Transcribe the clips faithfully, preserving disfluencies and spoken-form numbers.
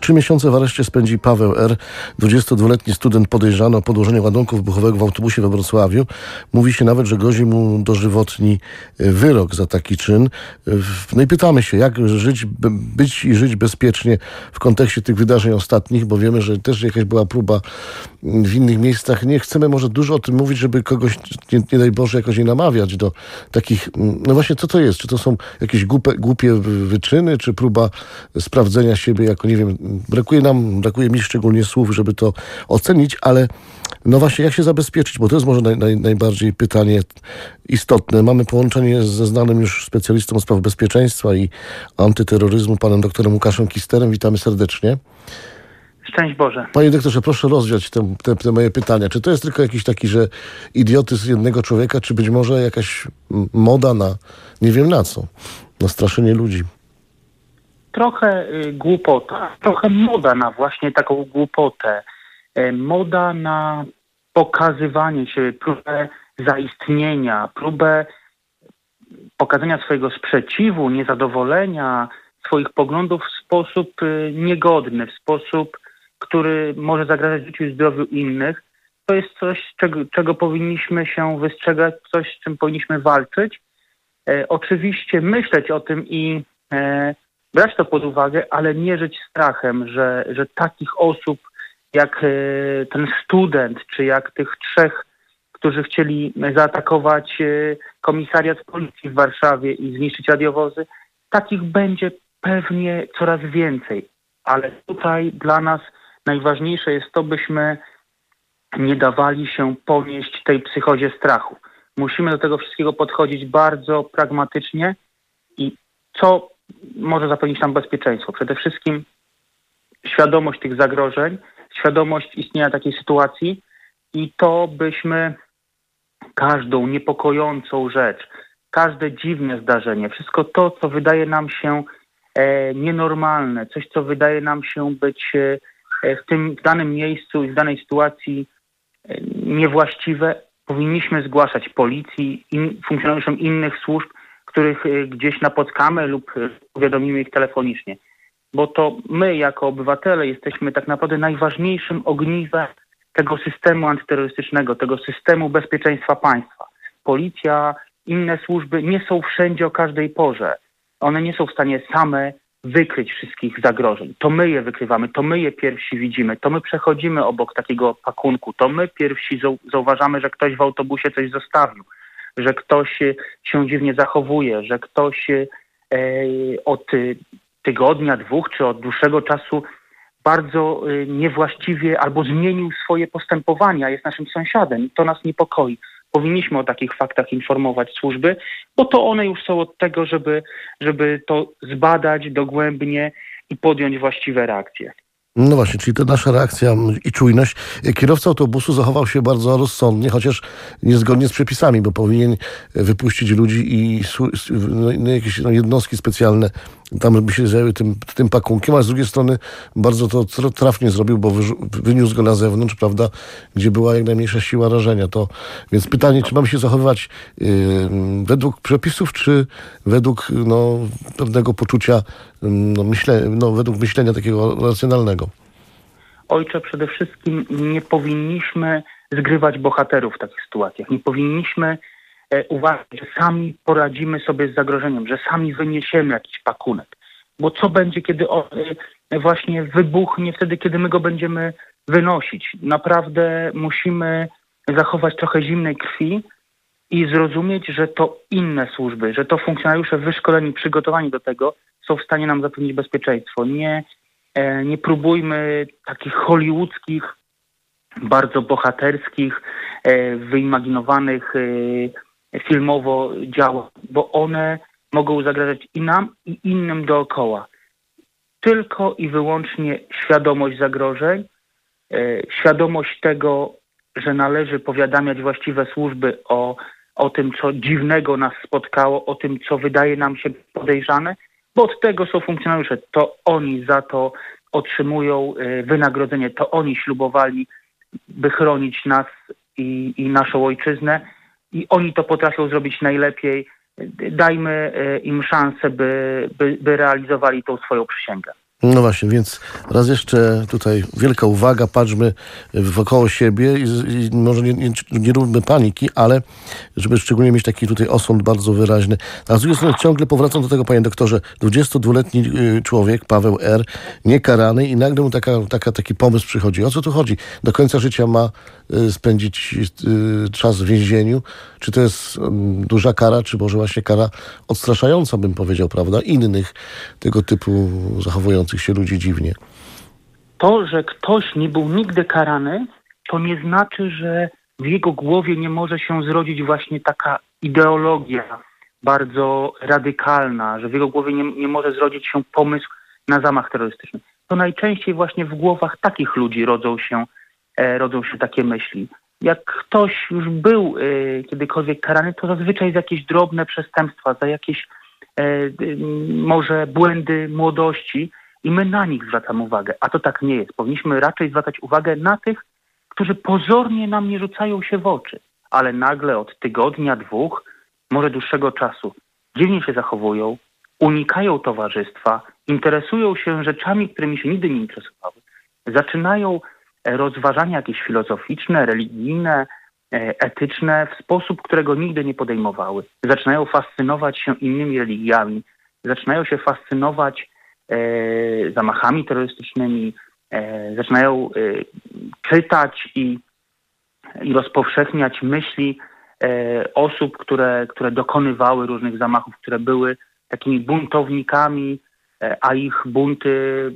Trzy miesiące w areszcie spędzi Paweł R., dwudziestodwuletni student podejrzany o podłożenie ładunku wybuchowego w autobusie we Wrocławiu. Mówi się nawet, że grozi mu dożywotni wyrok za taki czyn. No i pytamy się, jak żyć, być i żyć bezpiecznie w kontekście tych wydarzeń ostatnich, bo wiemy, że też jakaś była próba w innych miejscach. Nie chcemy może dużo o tym mówić, żeby kogoś, nie, nie daj Boże, jakoś nie namawiać do takich... No właśnie, co to jest? Czy to są jakieś głupie, głupie wyczyny, czy próba sprawdzenia siebie jako, nie wiem, brakuje nam, brakuje mi szczególnie słów, żeby to ocenić, ale no właśnie, jak się zabezpieczyć? Bo to jest może naj, naj, najbardziej pytanie istotne. Mamy połączenie ze znanym już specjalistą spraw bezpieczeństwa i antyterroryzmu, panem doktorem Łukaszem Kisterem. Witamy serdecznie. Szczęść Boże. Panie doktorze, proszę rozwiać te, te, te moje pytania. Czy to jest tylko jakiś taki, że idiotyzm jednego człowieka, czy być może jakaś moda na, nie wiem na co, na straszenie ludzi? Trochę y, głupota, trochę moda na właśnie taką głupotę. Y, moda na pokazywanie się, próbę zaistnienia, próbę pokazania swojego sprzeciwu, niezadowolenia, swoich poglądów w sposób y, niegodny, w sposób, który może zagrażać życiu i zdrowiu innych. To jest coś, czego, czego powinniśmy się wystrzegać, coś, z czym powinniśmy walczyć. E, oczywiście myśleć o tym i e, brać to pod uwagę, ale nie żyć strachem, że, że takich osób jak e, ten student, czy jak tych trzech, którzy chcieli zaatakować e, komisariat policji w Warszawie i zniszczyć radiowozy, takich będzie pewnie coraz więcej. Ale tutaj dla nas najważniejsze jest to, byśmy nie dawali się ponieść tej psychozie strachu. Musimy do tego wszystkiego podchodzić bardzo pragmatycznie i co może zapewnić nam bezpieczeństwo? Przede wszystkim świadomość tych zagrożeń, świadomość istnienia takiej sytuacji i to, byśmy każdą niepokojącą rzecz, każde dziwne zdarzenie, wszystko to, co wydaje nam się e, nienormalne, coś, co wydaje nam się być e, w tym w danym miejscu i w danej sytuacji e, niewłaściwe, powinniśmy zgłaszać policji, in, funkcjonariuszom innych służb, których e, gdzieś napotkamy lub e, powiadomimy ich telefonicznie. Bo to my jako obywatele jesteśmy tak naprawdę najważniejszym ogniwem tego systemu antyterrorystycznego, tego systemu bezpieczeństwa państwa. Policja, inne służby nie są wszędzie o każdej porze. One nie są w stanie same wykryć wszystkich zagrożeń. To my je wykrywamy, to my je pierwsi widzimy, to my przechodzimy obok takiego pakunku, to my pierwsi zauważamy, że ktoś w autobusie coś zostawił, że ktoś się dziwnie zachowuje, że ktoś e, od tygodnia, dwóch czy od dłuższego czasu bardzo e, niewłaściwie albo zmienił swoje postępowania, jest naszym sąsiadem. To nas niepokoi. Powinniśmy o takich faktach informować służby, bo to one już są od tego, żeby, żeby to zbadać dogłębnie i podjąć właściwe reakcje. No właśnie, czyli to nasza reakcja i czujność. Kierowca autobusu zachował się bardzo rozsądnie, chociaż niezgodnie z przepisami, bo powinien wypuścić ludzi i no, jakieś no, jednostki specjalne tam by się zajęły tym, tym pakunkiem, a z drugiej strony bardzo to trafnie zrobił, bo wyniósł go na zewnątrz, prawda, gdzie była jak najmniejsza siła rażenia. To, więc pytanie, czy mamy się zachowywać yy, według przepisów, czy według no, pewnego poczucia, no, myśle, no, według myślenia takiego racjonalnego? Ojcze, przede wszystkim nie powinniśmy zgrywać bohaterów w takich sytuacjach. Nie powinniśmy uważać, że sami poradzimy sobie z zagrożeniem, że sami wyniesiemy jakiś pakunek. Bo co będzie, kiedy on właśnie wybuchnie, wtedy, kiedy my go będziemy wynosić? Naprawdę musimy zachować trochę zimnej krwi i zrozumieć, że to inne służby, że to funkcjonariusze wyszkoleni, przygotowani do tego są w stanie nam zapewnić bezpieczeństwo. Nie, nie próbujmy takich hollywoodzkich, bardzo bohaterskich, wyimaginowanych filmowo działań, bo one mogą zagrażać i nam, i innym dookoła. Tylko i wyłącznie świadomość zagrożeń, świadomość tego, że należy powiadamiać właściwe służby o, o tym, co dziwnego nas spotkało, o tym, co wydaje nam się podejrzane, bo od tego są funkcjonariusze. To oni za to otrzymują wynagrodzenie, to oni ślubowali, by chronić nas i, i naszą ojczyznę i oni to potrafią zrobić najlepiej. Dajmy im szansę, by, by, by realizowali tą swoją przysięgę. No właśnie, więc raz jeszcze tutaj wielka uwaga, patrzmy wokoło siebie i, i może nie, nie, nie róbmy paniki, ale żeby szczególnie mieć taki tutaj osąd bardzo wyraźny. A z drugiej strony ciągle powracam do tego, panie doktorze, dwudziestodwuletni człowiek, Paweł R., niekarany i nagle mu taka, taka, taki pomysł przychodzi. O co tu chodzi? Do końca życia ma spędzić czas w więzieniu? Czy to jest duża kara, czy może właśnie kara odstraszająca, bym powiedział, prawda? Innych tego typu zachowujących się ludzi dziwnie. To, że ktoś nie był nigdy karany, to nie znaczy, że w jego głowie nie może się zrodzić właśnie taka ideologia bardzo radykalna, że w jego głowie nie, nie może zrodzić się pomysł na zamach terrorystyczny. To najczęściej właśnie w głowach takich ludzi rodzą się, e, rodzą się takie myśli. Jak ktoś już był e, kiedykolwiek karany, to zazwyczaj za jakieś drobne przestępstwa, za jakieś e, e, może błędy młodości i my na nich zwracamy uwagę. A to tak nie jest. Powinniśmy raczej zwracać uwagę na tych, którzy pozornie nam nie rzucają się w oczy, ale nagle od tygodnia, dwóch, może dłuższego czasu dziwnie się zachowują, unikają towarzystwa, interesują się rzeczami, którymi się nigdy nie interesowały. Zaczynają rozważania jakieś filozoficzne, religijne, etyczne w sposób, którego nigdy nie podejmowały. Zaczynają fascynować się innymi religiami, zaczynają się fascynować e, zamachami terrorystycznymi, e, zaczynają e, czytać i, i rozpowszechniać myśli e, osób, które, które dokonywały różnych zamachów, które były takimi buntownikami, e, a ich bunty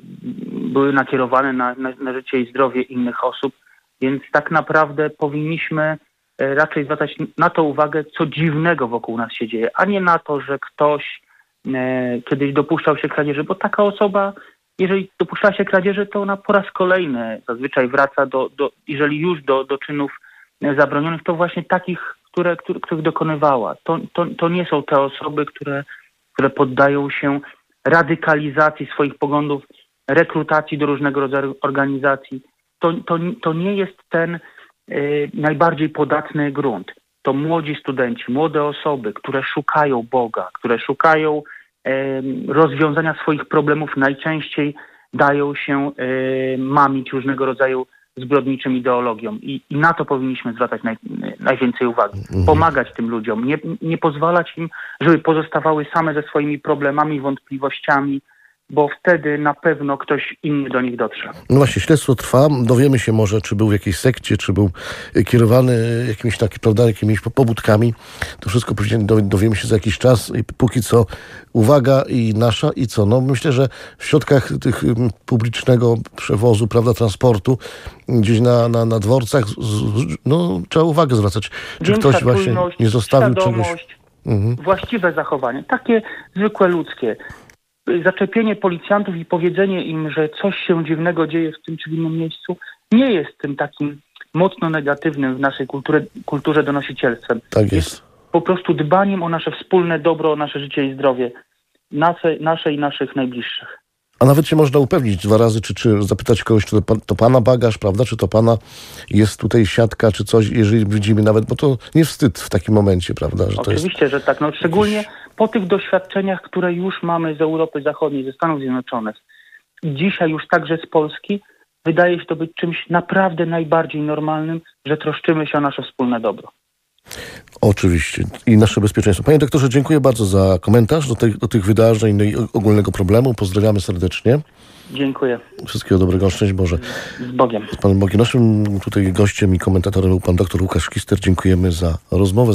były nakierowane na, na, na życie i zdrowie innych osób. Więc tak naprawdę powinniśmy raczej zwracać na to uwagę, co dziwnego wokół nas się dzieje, a nie na to, że ktoś e, kiedyś dopuszczał się kradzieży, bo taka osoba, jeżeli dopuszcza się kradzieży, to ona po raz kolejny zazwyczaj wraca do, do jeżeli już do, do czynów zabronionych, to właśnie takich, które, które, których dokonywała. To, to, to nie są te osoby, które, które poddają się radykalizacji swoich poglądów, rekrutacji do różnego rodzaju organizacji. To, to, to nie jest ten y, najbardziej podatny grunt. To młodzi studenci, młode osoby, które szukają Boga, które szukają y, rozwiązania swoich problemów, najczęściej dają się y, mamić różnego rodzaju zbrodniczym ideologiom. I, i na to powinniśmy zwracać naj, najwięcej uwagi. Pomagać tym ludziom, nie, nie pozwalać im, żeby pozostawały same ze swoimi problemami, wątpliwościami, bo wtedy na pewno ktoś inny do nich dotrze. No właśnie, śledztwo trwa. Dowiemy się może, czy był w jakiejś sekcie, czy był kierowany jakimiś taki, prawda, jakimiś pobudkami. To wszystko później dowiemy się za jakiś czas i póki co uwaga i nasza i co? No myślę, że w środkach tych publicznego przewozu, prawda, transportu, gdzieś na, na, na dworcach, no trzeba uwagę zwracać. Czy Większa ktoś właśnie nie zostawił czegoś? Mhm. Właściwe zachowanie, takie zwykłe ludzkie. Zaczepienie policjantów i powiedzenie im, że coś się dziwnego dzieje w tym czy w innym miejscu, nie jest tym takim mocno negatywnym w naszej kulturze, kulturze donosicielstwem. Tak jest. Jest po prostu dbaniem o nasze wspólne dobro, o nasze życie i zdrowie, nasze, nasze i naszych najbliższych. A nawet się można upewnić dwa razy, czy, czy zapytać kogoś, czy to, to pana bagaż, prawda, czy to pana jest tutaj siatka, czy coś, jeżeli widzimy nawet, bo to nie wstyd w takim momencie, prawda? Że Oczywiście, to jest... że tak. No, szczególnie jakiś... po tych doświadczeniach, które już mamy z Europy Zachodniej, ze Stanów Zjednoczonych. Dzisiaj już także z Polski wydaje się to być czymś naprawdę najbardziej normalnym, że troszczymy się o nasze wspólne dobro. Oczywiście. I nasze bezpieczeństwo. Panie doktorze, dziękuję bardzo za komentarz do, tych, do tych wydarzeń, no i ogólnego problemu. Pozdrawiamy serdecznie. Dziękuję. Wszystkiego dobrego, szczęść Boże. Z Bogiem. Z Panem Bogiem. Naszym tutaj gościem i komentatorem był pan doktor Łukasz Kister. Dziękujemy za rozmowę.